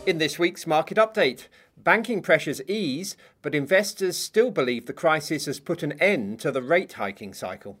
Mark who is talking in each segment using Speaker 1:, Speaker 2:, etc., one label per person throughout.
Speaker 1: In this week's market update, banking pressures ease, but investors still believe the crisis has put an end to the rate hiking cycle.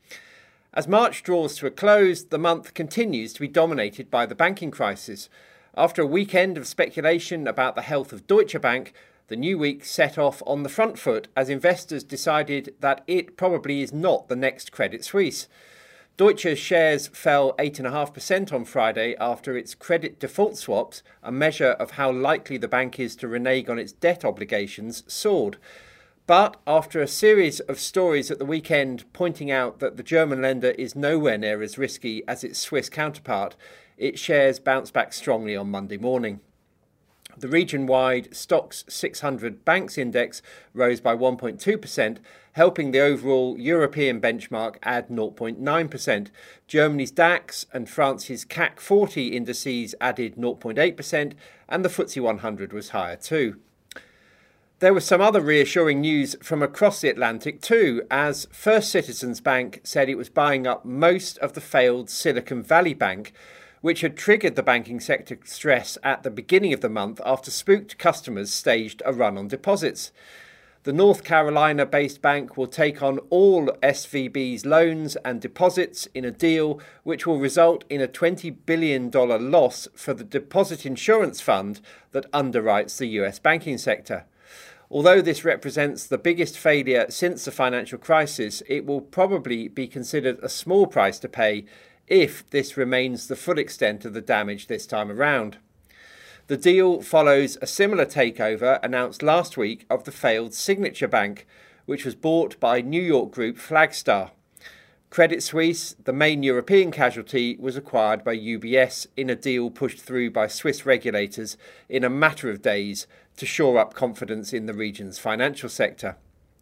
Speaker 1: As March draws to a close, the month continues to be dominated by the banking crisis. After a weekend of speculation about the health of Deutsche Bank, the new week set off on the front foot as investors decided that it probably is not the next Credit Suisse. Deutsche's shares fell 8.5% on Friday after its credit default swaps, a measure of how likely the bank is to renege on its debt obligations, soared. But after a series of stories at the weekend pointing out that the German lender is nowhere near as risky as its Swiss counterpart, its shares bounced back strongly on Monday morning. The region-wide Stoxx 600 Banks Index rose by 1.2%, helping the overall European benchmark add 0.9%. Germany's DAX and France's CAC 40 indices added 0.8%, and the FTSE 100 was higher too. There was some other reassuring news from across the Atlantic too, as First Citizens Bank said it was buying up most of the failed Silicon Valley Bank, which had triggered the banking sector stress at the beginning of the month after spooked customers staged a run on deposits. The North Carolina-based bank will take on all SVB's loans and deposits in a deal which will result in a $20 billion loss for the deposit insurance fund that underwrites the US banking sector. Although this represents the biggest failure since the financial crisis, it will probably be considered a small price to pay if this remains the full extent of the damage this time around. The deal follows a similar takeover announced last week of the failed Signature Bank, which was bought by New York group Flagstar. Credit Suisse, the main European casualty, was acquired by UBS in a deal pushed through by Swiss regulators in a matter of days to shore up confidence in the region's financial sector.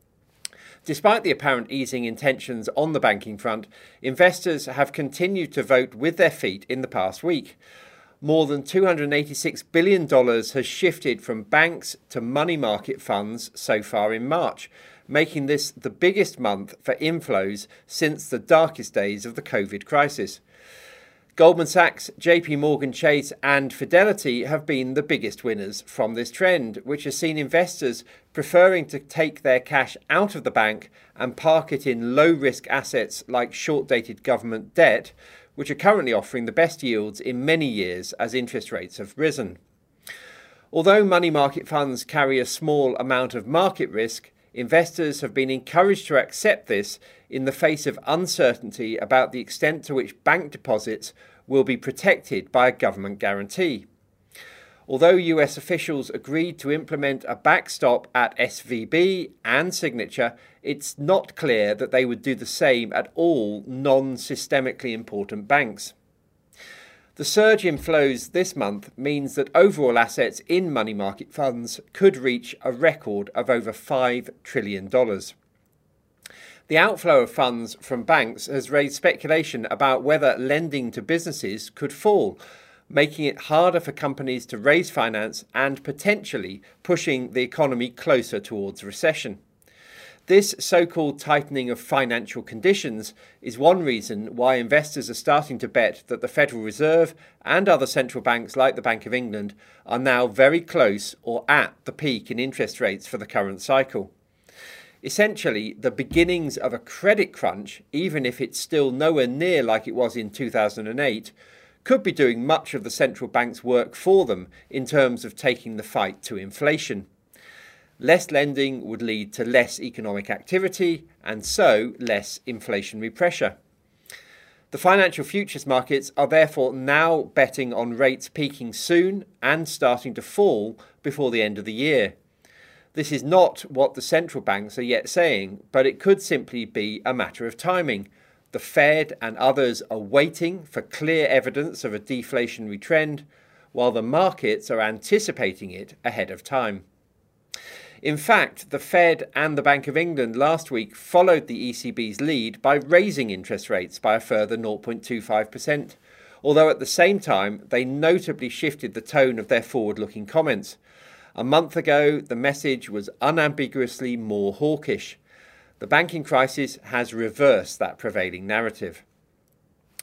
Speaker 1: Despite the apparent easing in tensions on the banking front, investors have continued to vote with their feet in the past week. More than $286 billion has shifted from banks to money market funds so far in March, making this the biggest month for inflows since the darkest days of the COVID crisis. Goldman Sachs, JP Morgan Chase and Fidelity have been the biggest winners from this trend, which has seen investors preferring to take their cash out of the bank and park it in low-risk assets like short-dated government debt, which are currently offering the best yields in many years as interest rates have risen. Although money market funds carry a small amount of market risk, investors have been encouraged to accept this in the face of uncertainty about the extent to which bank deposits will be protected by a government guarantee. Although US officials agreed to implement a backstop at SVB and Signature, it's not clear that they would do the same at all non-systemically important banks. The surge in flows this month means that overall assets in money market funds could reach a record of over $5 trillion. The outflow of funds from banks has raised speculation about whether lending to businesses could fall, making it harder for companies to raise finance and potentially pushing the economy closer towards recession. This so-called tightening of financial conditions is one reason why investors are starting to bet that the Federal Reserve and other central banks like the Bank of England are now very close or at the peak in interest rates for the current cycle. Essentially, the beginnings of a credit crunch, even if it's still nowhere near like it was in 2008, could be doing much of the central bank's work for them in terms of taking the fight to inflation. Less lending would lead to less economic activity and so less inflationary pressure. The financial futures markets are therefore now betting on rates peaking soon and starting to fall before the end of the year. This is not what the central banks are yet saying, but it could simply be a matter of timing. The Fed and others are waiting for clear evidence of a deflationary trend, while the markets are anticipating it ahead of time. In fact, the Fed and the Bank of England last week followed the ECB's lead by raising interest rates by a further 0.25%, although at the same time they notably shifted the tone of their forward-looking comments. A month ago, the message was unambiguously more hawkish. The banking crisis has reversed that prevailing narrative.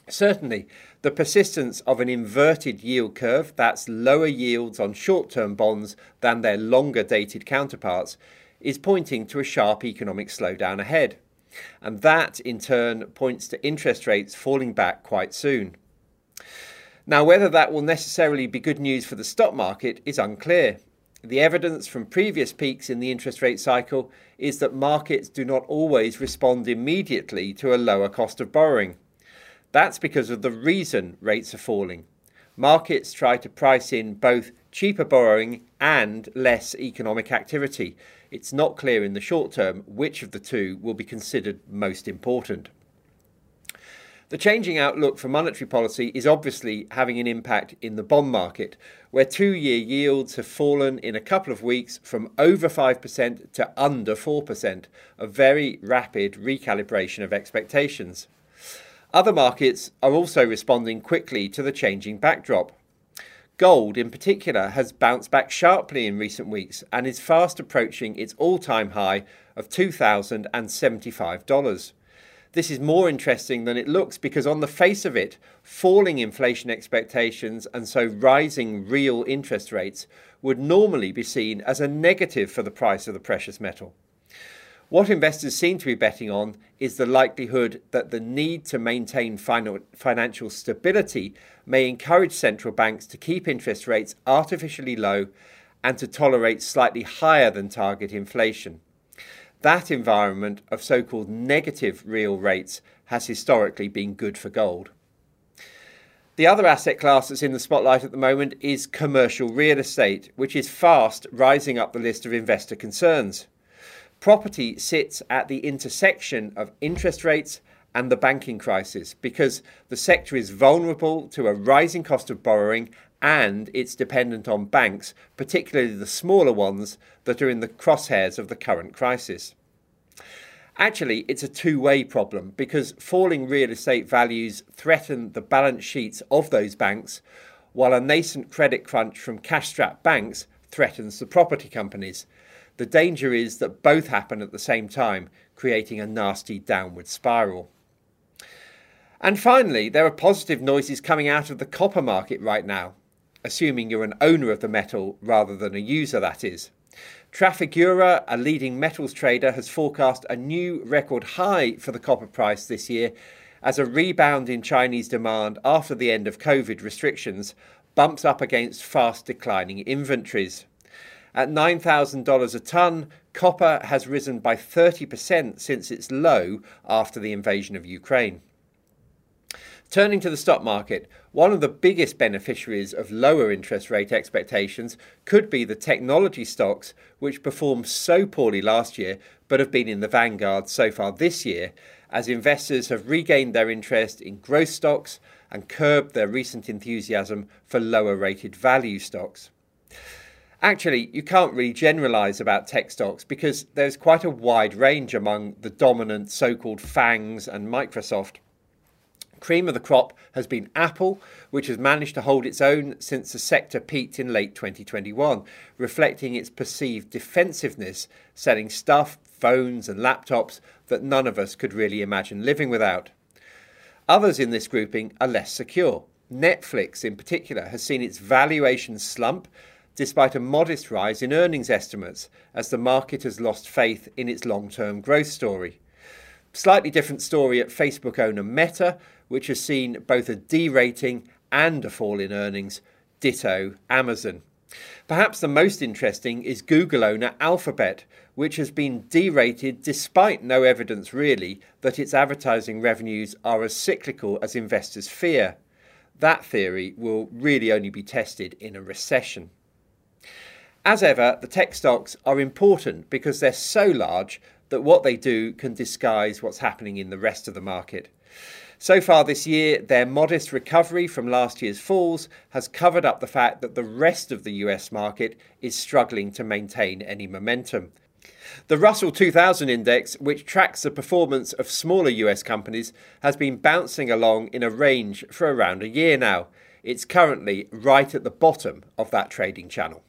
Speaker 1: Certainly, the persistence of an inverted yield curve, that's lower yields on short-term bonds than their longer-dated counterparts, is pointing to a sharp economic slowdown ahead. And that, in turn, points to interest rates falling back quite soon. Now, whether that will necessarily be good news for the stock market is unclear. The evidence from previous peaks in the interest rate cycle is that markets do not always respond immediately to a lower cost of borrowing. That's because of the reason rates are falling. Markets try to price in both cheaper borrowing and less economic activity. It's not clear in the short term which of the two will be considered most important. The changing outlook for monetary policy is obviously having an impact in the bond market, where 2-year yields have fallen in a couple of weeks from over 5% to under 4%, a very rapid recalibration of expectations. Other markets are also responding quickly to the changing backdrop. Gold, in particular, has bounced back sharply in recent weeks and is fast approaching its all-time high of $2,075. This is more interesting than it looks because on the face of it, falling inflation expectations and so rising real interest rates would normally be seen as a negative for the price of the precious metal. What investors seem to be betting on is the likelihood that the need to maintain financial stability may encourage central banks to keep interest rates artificially low and to tolerate slightly higher than target inflation. That environment of so-called negative real rates has historically been good for gold. The other asset class that's in the spotlight at the moment is commercial real estate, which is fast rising up the list of investor concerns. Property sits at the intersection of interest rates and the banking crisis because the sector is vulnerable to a rising cost of borrowing and it's dependent on banks, particularly the smaller ones that are in the crosshairs of the current crisis. Actually, it's a two-way problem because falling real estate values threaten the balance sheets of those banks, while a nascent credit crunch from cash-strapped banks threatens the property companies. The danger is that both happen at the same time, creating a nasty downward spiral. And finally, there are positive noises coming out of the copper market right now, assuming you're an owner of the metal rather than a user, that is. Trafigura, a leading metals trader, has forecast a new record high for the copper price this year as a rebound in Chinese demand after the end of COVID restrictions bumps up against fast declining inventories. At $9,000 a tonne, copper has risen by 30% since its low after the invasion of Ukraine. Turning to the stock market, one of the biggest beneficiaries of lower interest rate expectations could be the technology stocks, which performed so poorly last year but have been in the vanguard so far this year, as investors have regained their interest in growth stocks and curbed their recent enthusiasm for lower rated value stocks. Actually, you can't really generalise about tech stocks because there's quite a wide range among the dominant so-called FANGs and Microsoft. Cream of the crop has been Apple, which has managed to hold its own since the sector peaked in late 2021, reflecting its perceived defensiveness, selling stuff, phones and laptops that none of us could really imagine living without. Others in this grouping are less secure. Netflix, in particular, has seen its valuation slump despite a modest rise in earnings estimates, as the market has lost faith in its long-term growth story. Slightly different story at Facebook owner Meta, which has seen both a derating and a fall in earnings, ditto Amazon. Perhaps the most interesting is Google owner Alphabet, which has been derated despite no evidence really that its advertising revenues are as cyclical as investors fear. That theory will really only be tested in a recession. As ever, the tech stocks are important because they're so large that what they do can disguise what's happening in the rest of the market. So far this year, their modest recovery from last year's falls has covered up the fact that the rest of the US market is struggling to maintain any momentum. The Russell 2000 index, which tracks the performance of smaller US companies, has been bouncing along in a range for around a year now. It's currently right at the bottom of that trading channel.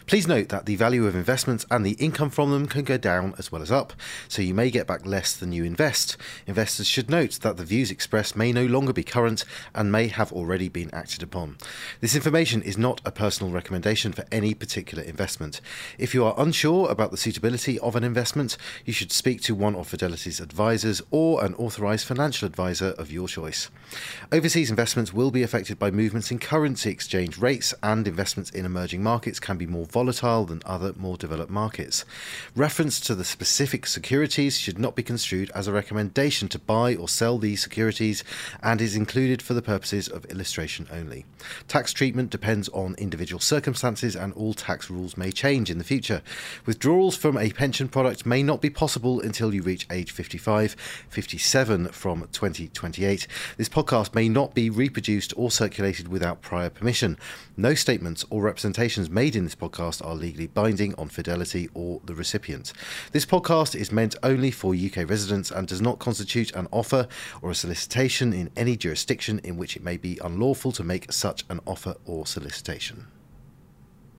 Speaker 2: Please note that the value of investments and the income from them can go down as well as up, so you may get back less than you invest. Investors should note that the views expressed may no longer be current and may have already been acted upon. This information is not a personal recommendation for any particular investment. If you are unsure about the suitability of an investment, you should speak to one of Fidelity's advisors or an authorised financial advisor of your choice. Overseas investments will be affected by movements in currency exchange rates, and investments in emerging markets can be more volatile than other more developed markets. Reference to the specific securities should not be construed as a recommendation to buy or sell these securities and is included for the purposes of illustration only. Tax treatment depends on individual circumstances and all tax rules may change in the future. Withdrawals from a pension product may not be possible until you reach age 57 from 2028. This podcast may not be reproduced or circulated without prior permission. No statements or representations made in this podcast are legally binding on Fidelity or the recipient. This podcast is meant only for UK residents and does not constitute an offer or a solicitation in any jurisdiction in which it may be unlawful to make such an offer or solicitation.